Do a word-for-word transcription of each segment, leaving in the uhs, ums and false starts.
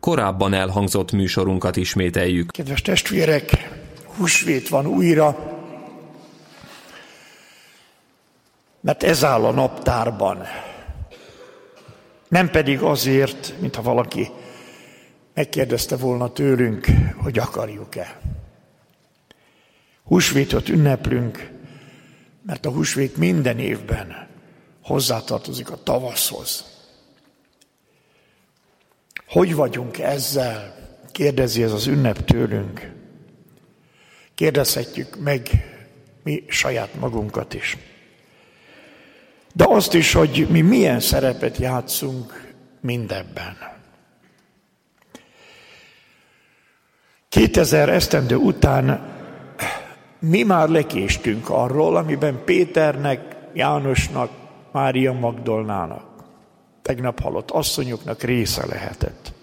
korábban elhangzott műsorunkat ismételjük. Kedves testvérek, húsvét van újra, mert ez áll a naptárban. Nem pedig azért, mintha valaki megkérdezte volna tőlünk, hogy akarjuk-e. Húsvétot ünneplünk, mert a húsvét minden évben hozzátartozik a tavaszhoz. Hogy vagyunk ezzel? Kérdezi ez az ünnep tőlünk. Kérdezhetjük meg mi saját magunkat is. De azt is, hogy mi milyen szerepet játszunk mindebben. kétezer esztendő után mi már lekéstünk arról, amiben Péternek, Jánosnak, Mária Magdolnának, tegnap halott asszonyoknak része lehetett.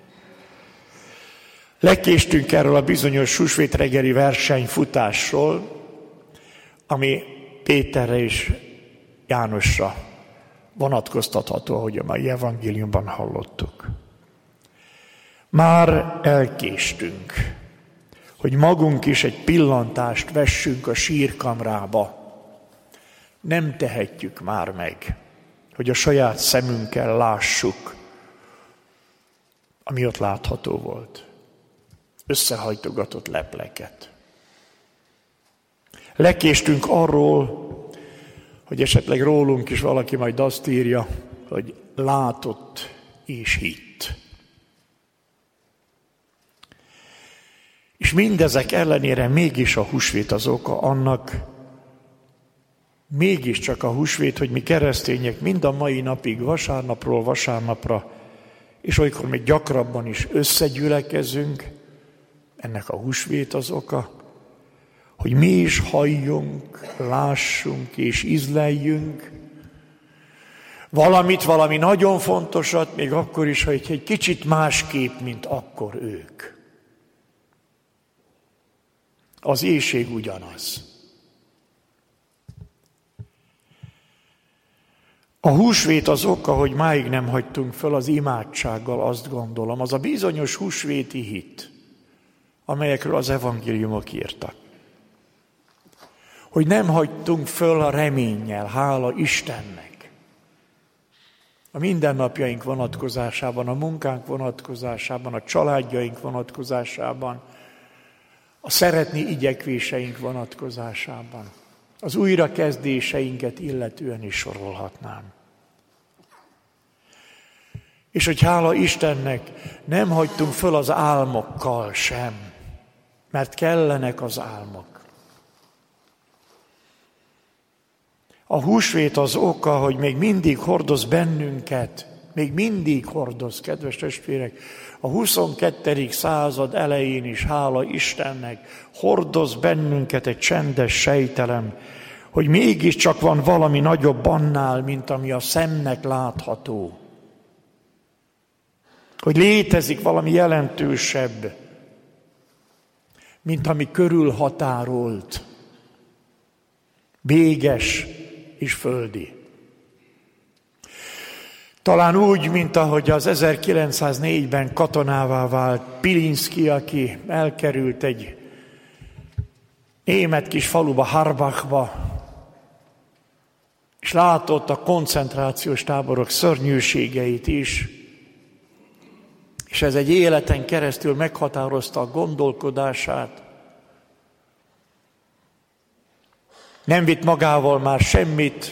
Lekéstünk erről a bizonyos húsvét reggeli versenyfutásról, ami Péterre és Jánosra vonatkoztatható, ahogy a mai evangéliumban hallottuk. Már elkéstünk, hogy magunk is egy pillantást vessünk a sírkamrába. Nem tehetjük már meg, hogy a saját szemünkkel lássuk, ami ott látható volt. Összehajtogatott lepleket. Lekéstünk arról, hogy esetleg rólunk is valaki majd azt írja, hogy látott és hitt. És mindezek ellenére mégis a húsvét az oka annak, mégiscsak a húsvét, hogy mi keresztények mind a mai napig vasárnapról vasárnapra, és olykor még gyakrabban is összegyülekezünk, ennek a húsvét az oka, hogy mi is halljunk, lássunk és ízleljünk valamit, valami nagyon fontosat, még akkor is, hogy egy kicsit másképp, mint akkor ők. Az éhség ugyanaz. A húsvét az oka, hogy máig nem hagytunk föl az imádsággal, azt gondolom, az a bizonyos húsvéti hit, amelyekről az evangéliumok írtak. Hogy nem hagytunk föl a reménnyel, hála Istennek. A mindennapjaink vonatkozásában, a munkánk vonatkozásában, a családjaink vonatkozásában, a szeretni igyekvéseink vonatkozásában, az újrakezdéseinket illetően is sorolhatnám. És hogy hála Istennek nem hagytunk föl az álmokkal sem, mert kellenek az álmok. A húsvét az oka, hogy még mindig hordoz bennünket, még mindig hordoz, kedves testvérek, a huszonkettedik század elején is, hála Istennek, hordoz bennünket egy csendes sejtelem, hogy mégiscsak van valami nagyobb annál, mint ami a szemnek látható. Hogy létezik valami jelentősebb, mint ami körülhatárolt, véges és földi. Talán úgy, mint ahogy az ezerkilencszáznégyben katonává vált Pilinszky, aki elkerült egy német kis faluba, Harbachba, és látott a koncentrációs táborok szörnyűségeit is, és ez egy életen keresztül meghatározta a gondolkodását. Nem vitt magával már semmit,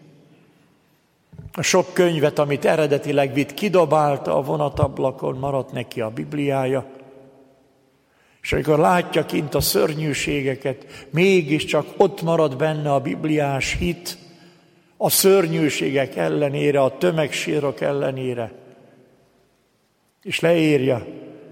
a sok könyvet, amit eredetileg vitt, kidobálta a vonatablakon, maradt neki a Bibliája. És amikor látja kint a szörnyűségeket, mégiscsak ott marad benne a bibliás hit, a szörnyűségek ellenére, a tömegsírok ellenére. És leírja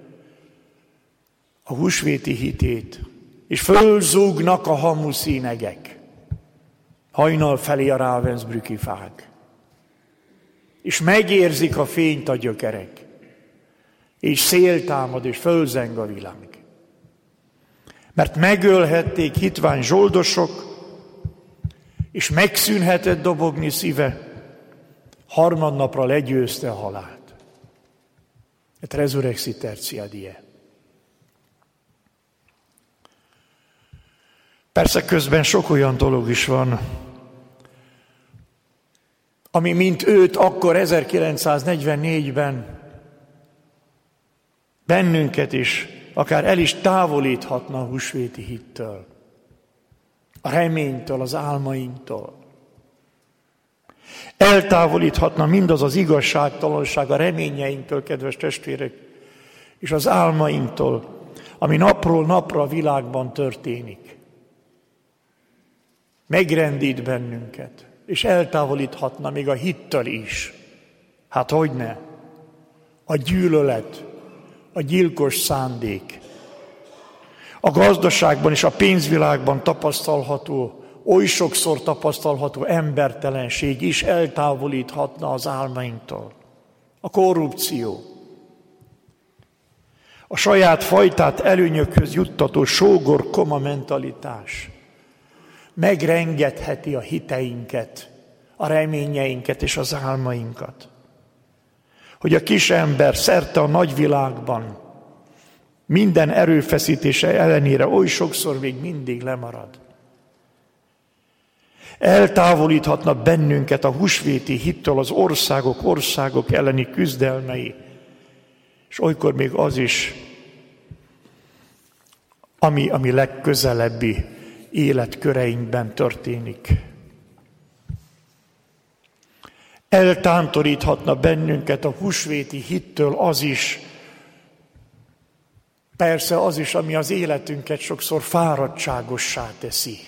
a húsvéti hitét, és fölzúgnak a hamuszínegek, hajnal felé a Ravensbrücki fák. És megérzik a fényt a gyökerek, és szél támad, és fölzeng a világ. Mert megölhették hitvány zsoldosok, és megszűnhetett dobogni szíve, harmadnapra legyőzte a halált. Et resurrexit tertia die. Persze közben sok olyan dolog is van, ami mint őt akkor ezerkilencszáznegyvennégyben bennünket is akár el is távolíthatna a húsvéti hittől, a reménytől, az álmainktól. Eltávolíthatna mindaz az igazságtalanság a reményeinktől, kedves testvérek, és az álmainktól, ami napról napra a világban történik. Megrendít bennünket, és eltávolíthatna még a hittől is. Hát hogyne? A gyűlölet, a gyilkos szándék, a gazdaságban és a pénzvilágban tapasztalható, oly sokszor tapasztalható embertelenség is eltávolíthatna az álmainktól. A korrupció, a saját fajtát előnyökhöz juttató sógor-koma mentalitás megrengetheti a hiteinket, a reményeinket és az álmainkat. Hogy a kis ember szerte a nagyvilágban minden erőfeszítése ellenére oly sokszor még mindig lemarad. Eltávolíthatna bennünket a húsvéti hittől az országok, országok elleni küzdelmei, és olykor még az is, ami, ami legközelebbi életköreinkben történik. Eltántoríthatna bennünket a húsvéti hittől az is, persze az is, ami az életünket sokszor fáradtságossá teszi.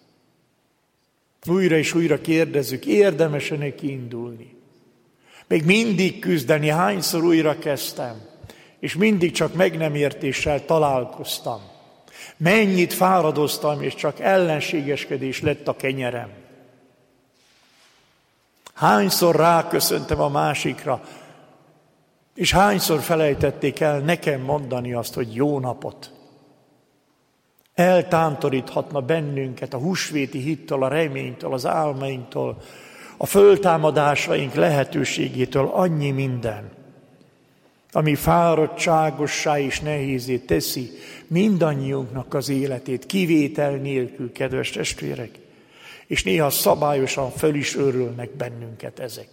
Újra és újra kérdezzük, érdemes-e neki indulni? Még mindig küzdeni, hányszor újra kezdtem, és mindig csak meg nem értéssel találkoztam. Mennyit fáradoztam, és csak ellenségeskedés lett a kenyerem. Hányszor ráköszöntem a másikra, és hányszor felejtették el nekem mondani azt, hogy jó napot. Eltántoríthatna bennünket a húsvéti hittől, a reménytől, az álmainktól, a föltámadásaink lehetőségétől annyi minden, ami fáradtságossá és nehézé teszi mindannyiunknak az életét, kivétel nélkül, kedves testvérek, és néha szabályosan föl is őrölnek bennünket ezek.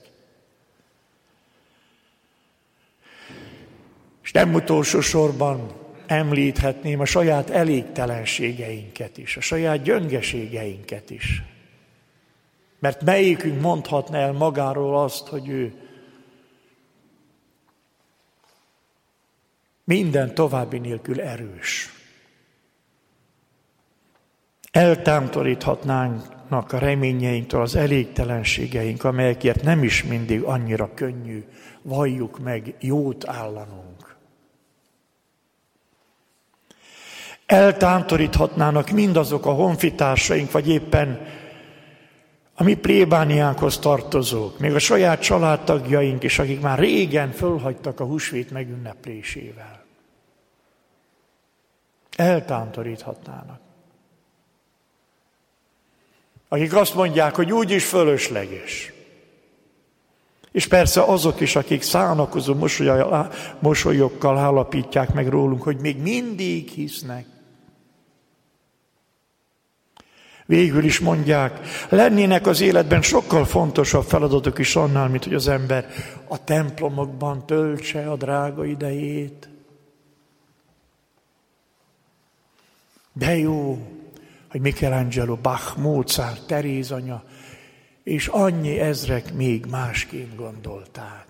És nem utolsó sorban említhetném a saját elégtelenségeinket is, a saját gyöngeségeinket is. Mert melyikünk mondhatna el magáról azt, hogy ő minden további nélkül erős. Eltántoríthatnának a reményeinktől az elégtelenségeink, amelyekért nem is mindig annyira könnyű, valljuk meg, jót állanunk. Eltántoríthatnának mindazok a honfitársaink, vagy éppen a mi plébániánkhoz tartozók, még a saját családtagjaink is, akik már régen fölhagytak a húsvét megünneplésével. Eltántoríthatnának. Akik azt mondják, hogy úgyis fölösleges. És persze azok is, akik szánakozó mosolyokkal állapítják meg rólunk, hogy még mindig hisznek. Végül is mondják, lennének az életben sokkal fontosabb feladatok is annál, mint hogy az ember a templomokban töltse a drága idejét. De jó, hogy Michelangelo, Bach, Mozart, Teréz anya, és annyi ezrek még másként gondolták.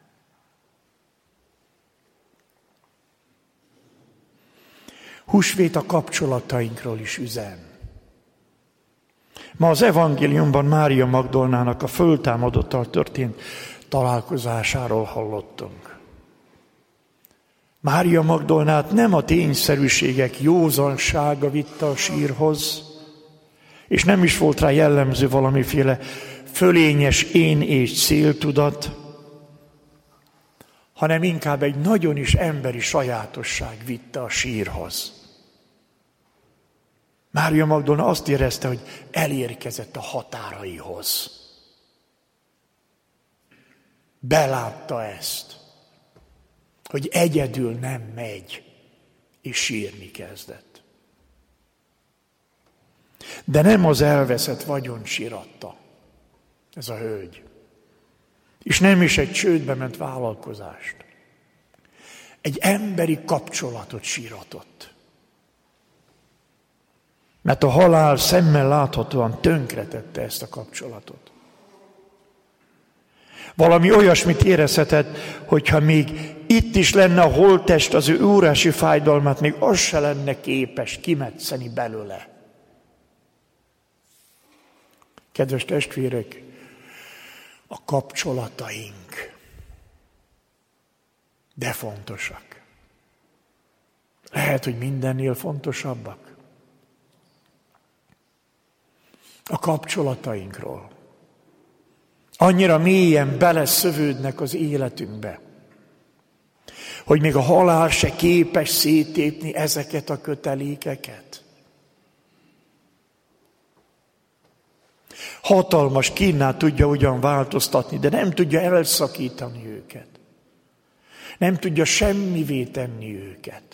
Húsvét a kapcsolatainkról is üzen. Ma az evangéliumban Mária Magdolnának a föltámadottal történt találkozásáról hallottunk. Mária Magdolnát nem a tényszerűségek józansága vitte a sírhoz, és nem is volt rá jellemző valamiféle fölényes én és céltudat, hanem inkább egy nagyon is emberi sajátosság vitte a sírhoz. Mária Magdolna azt érezte, hogy elérkezett a határaihoz. Belátta ezt. hogy egyedül nem megy, és sírni kezdett. De nem az elveszett vagyon síratta ez a hölgy. És nem is egy csődbe ment vállalkozást. Egy emberi kapcsolatot síratott. Mert a halál szemmel láthatóan tönkretette ezt a kapcsolatot. Valami olyasmit érezhetett, hogyha még itt is lenne a holttest, az ő órási fájdalmát, még az se lenne képes kimetszeni belőle. Kedves testvérek, a kapcsolataink, de fontosak. Lehet, hogy mindennél fontosabbak. A kapcsolatainkról. Annyira mélyen beleszövődnek az életünkbe, hogy még a halál se képes széttépni ezeket a kötelékeket. Hatalmas kínnát tudja ugyan változtatni, de nem tudja elszakítani őket. Nem tudja semmivé tenni őket.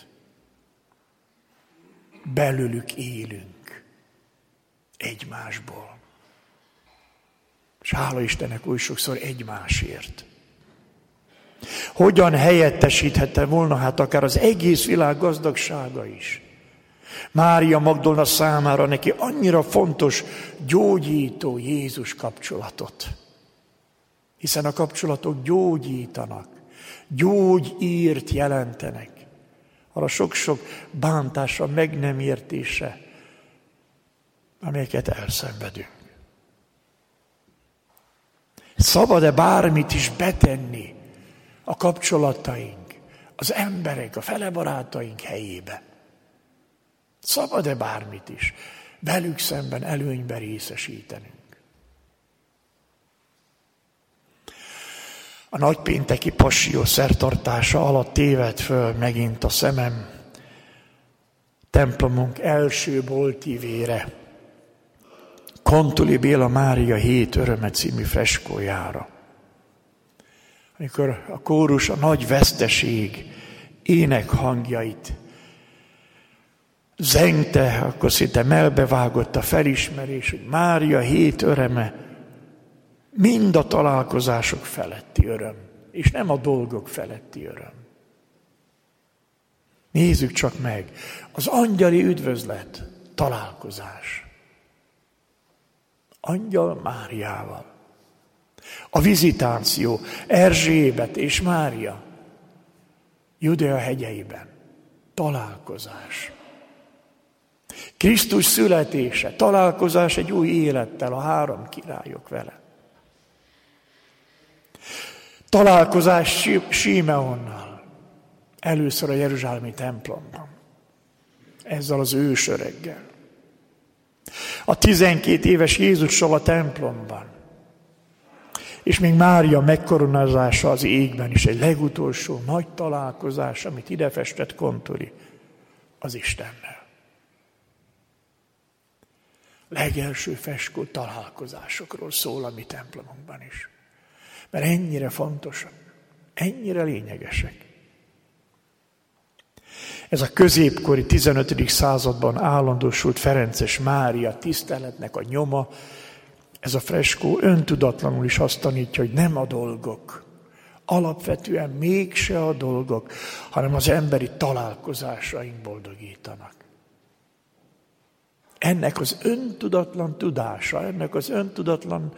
Belőlük élünk egymásból. És hála Istennek oly sokszor egymásért. Hogyan helyettesíthette volna hát akár az egész világ gazdagsága is. Mária Magdolna számára neki annyira fontos gyógyító Jézus kapcsolatot. Hiszen a kapcsolatok gyógyítanak, gyógyírt jelentenek. Arra sok-sok bántásra, meg nem értése, amelyeket elszenvedünk. Szabad-e bármit is betenni a kapcsolataink, az emberek, a felebarátaink helyébe? Szabad-e bármit is velük szemben előnyben részesítenünk? A nagypénteki passió szertartása alatt téved föl megint a szemem templomunk első boltívére, Kontuli Béla Mária hét öröme című freskójára. Amikor a kórus a nagy veszteség énekhangjait zengte, akkor szinte melbevágott a felismerés, hogy Mária hét öröme mind a találkozások feletti öröm, és nem a dolgok feletti öröm. Nézzük csak meg, az angyali üdvözlet, találkozás. Angyal Máriával. A vizitáció, Erzsébet és Mária, Judea hegyeiben, találkozás. Krisztus születése, találkozás egy új élettel, a három királyok vele. Találkozás Símeonnal, először a jeruzsálemi templomban, ezzel az ősöreggel. A tizenkét éves Jézussal a templomban, és még Mária megkoronázása az égben is egy legutolsó nagy találkozás, amit ide festett Kontuli, az Istennel. Legelső feskó találkozásokról szól a mi templomunkban is. Mert ennyire fontosak, ennyire lényegesek. Ez a középkori tizenötödik században állandósult Ferences Mária tiszteletnek a nyoma, ez a freskó öntudatlanul is azt tanítja, hogy nem a dolgok, alapvetően mégse a dolgok, hanem az emberi találkozásaink boldogítanak. Ennek az öntudatlan tudása, ennek az öntudatlan,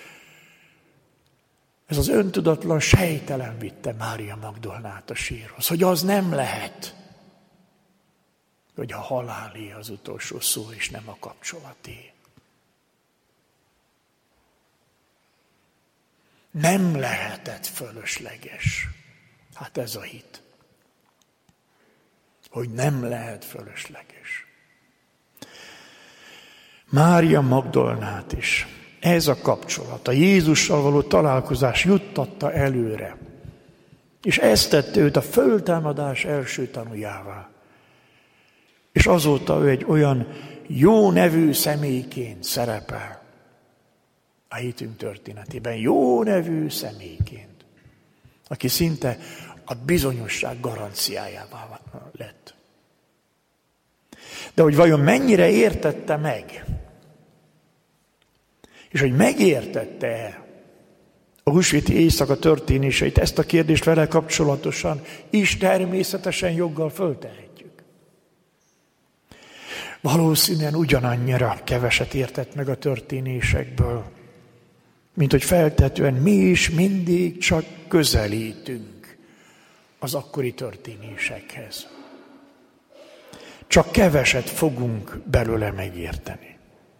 ez az öntudatlan sejtelem vitte Mária Magdolnát a sírhoz, hogy az nem lehet, hogy a halálé az utolsó szó, és nem a kapcsolaté. Nem lehetett fölösleges. Hát ez a hit. Hogy nem lehet fölösleges. Mária Magdolnát is ez a kapcsolat, a Jézussal való találkozás juttatta előre. És ezt tette őt a föltámadás első tanújává. És azóta ő egy olyan jó nevű személyként szerepel a hitünk történetében. Jó nevű személyként, aki szinte a bizonyosság garanciájává lett. De hogy vajon mennyire értette meg, és hogy megértette-e a húsvéti éjszaka történéseit, ezt a kérdést vele kapcsolatosan is természetesen joggal föltehetjük. Valószínűen ugyanannyira keveset értett meg a történésekből, mint hogy feltetően mi is mindig csak közelítünk az akkori történésekhez. Csak keveset fogunk belőle megérteni.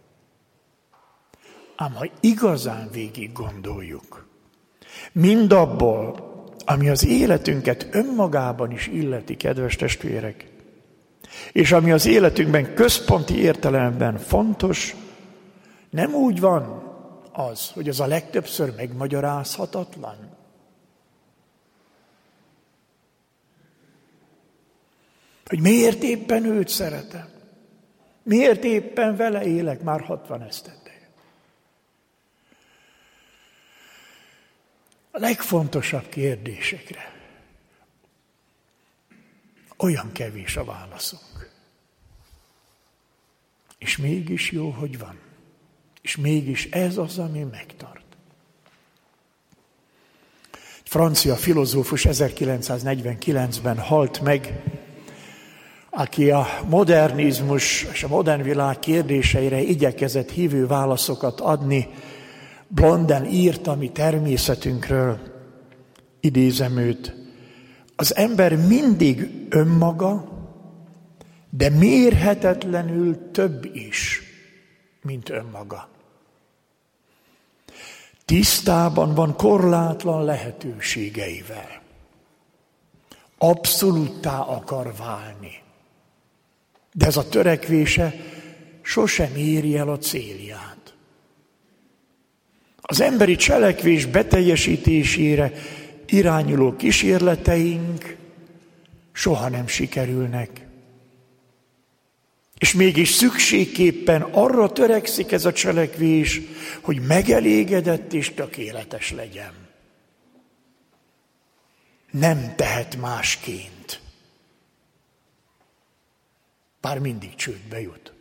Ám ha igazán végig gondoljuk, mindabból, ami az életünket önmagában is illeti, kedves testvérek, és ami az életünkben központi értelemben fontos, nem úgy van az, hogy az a legtöbbször megmagyarázhatatlan. Hogy miért éppen őt szeretem? Miért éppen vele élek már hatvan esztendeje? A legfontosabb kérdésekre olyan kevés a válaszunk. És mégis jó, hogy van. És mégis ez az, ami megtart. Egy francia filozófus ezerkilencszáznegyvenkilencben halt meg, aki a modernizmus és a modern világ kérdéseire igyekezett hívő válaszokat adni. Blondel írta a mi természetünkről, idézem őt, az ember mindig önmaga, de mérhetetlenül több is, mint önmaga. Tisztában van korlátlan lehetőségeivel. Abszolúttá akar válni. De ez a törekvése sosem éri el a célját. Az emberi cselekvés beteljesítésére irányuló kísérleteink soha nem sikerülnek. És mégis szükségképpen arra törekszik ez a cselekvés, hogy megelégedett és tökéletes legyen. Nem tehet másként. Bár mindig csődbe jut.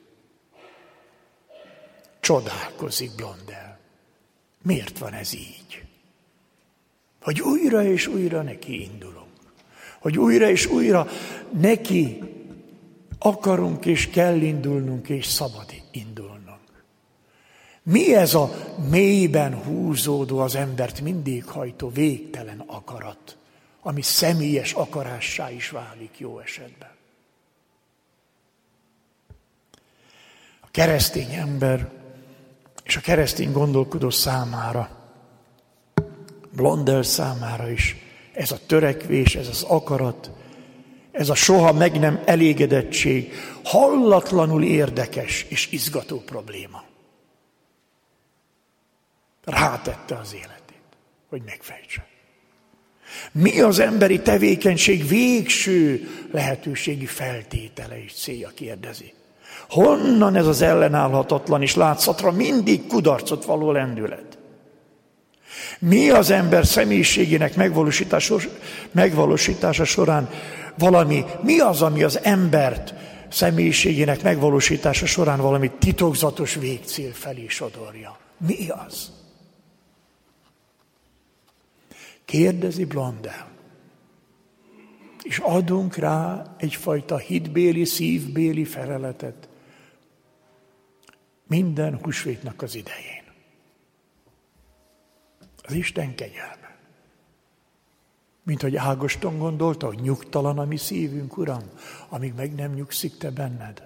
Csodálkozik Blondel. Miért van ez így? Hogy újra és újra neki indulunk. Hogy újra és újra neki akarunk és kell indulnunk, és szabad indulnunk. Mi ez a mélyben húzódó, az embert mindig hajtó végtelen akarat, ami személyes akarássá is válik jó esetben? A keresztény ember és a keresztény gondolkodó számára, Blondel számára is ez a törekvés, ez az akarat, ez a soha meg nem elégedettség hallatlanul érdekes és izgató probléma. Rátette az életét, hogy megfejtse. Mi az emberi tevékenység végső lehetőségi feltétele és célja, kérdezi. Honnan ez az ellenállhatatlan és látszatra mindig kudarcot való lendület? Mi az ember személyiségének megvalósítása, megvalósítása során valami, mi az, ami az embert személyiségének megvalósítása során valami titokzatos végcél felé sodorja? Mi az? Kérdezi Blondel. És adunk rá egyfajta hitbéli, szívbéli feleletet minden húsvétnak az idején. Az Isten kegyelme. Mint hogy Ágoston gondolta, hogy nyugtalan a mi szívünk, Uram, amíg meg nem nyugszik te benned.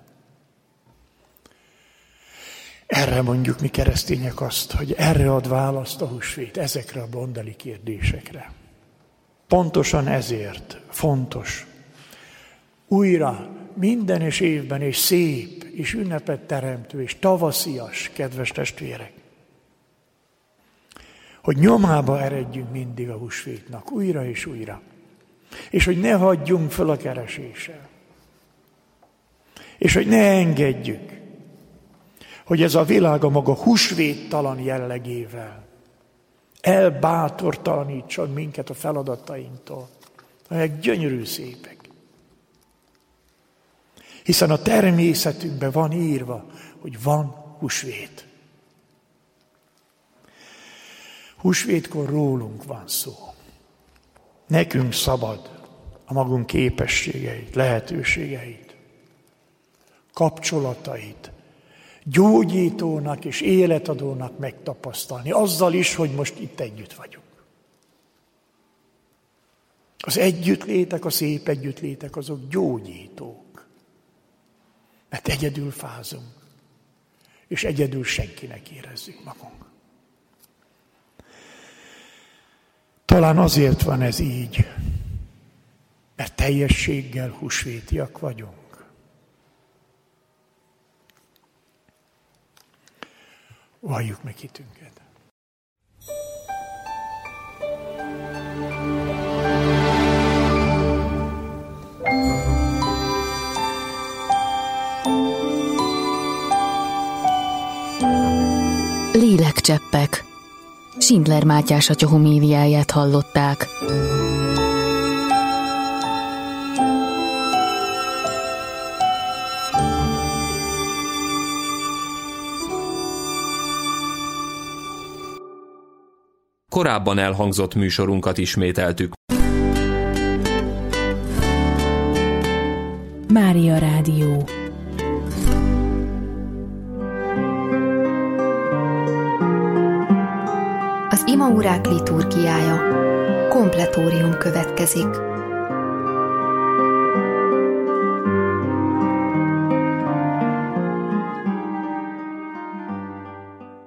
Erre mondjuk mi keresztények azt, hogy erre ad választ a húsvét, ezekre a blondeli kérdésekre. Pontosan ezért fontos újra minden és évben és szép és ünnepet teremtő és tavaszias, kedves testvérek, hogy nyomába eredjünk mindig a húsvétnak, újra és újra. És hogy ne hagyjunk föl a kereséssel. És hogy ne engedjük, hogy ez a világ a maga húsvéttalan jellegével elbátortalanítson minket a feladatainktól, amelyek gyönyörű szépek. Hiszen a természetünkben van írva, hogy van húsvét. Húsvétkor rólunk van szó. Nekünk szabad a magunk képességeit, lehetőségeit, kapcsolatait gyógyítónak és életadónak megtapasztalni, azzal is, hogy most itt együtt vagyunk. Az együttlétek, a szép együttlétek, azok gyógyítók. Mert egyedül fázunk, és egyedül senkinek érezzük magunk. Talán azért van ez így, mert teljességgel húsvétiak vagyunk. Valljuk meg hitünket. Lélekcseppek. Schindler Mátyás atya homéliáját hallották. Korábban elhangzott műsorunkat ismételtük. Mária Rádió. Az imaórák liturgiája. Kompletórium következik.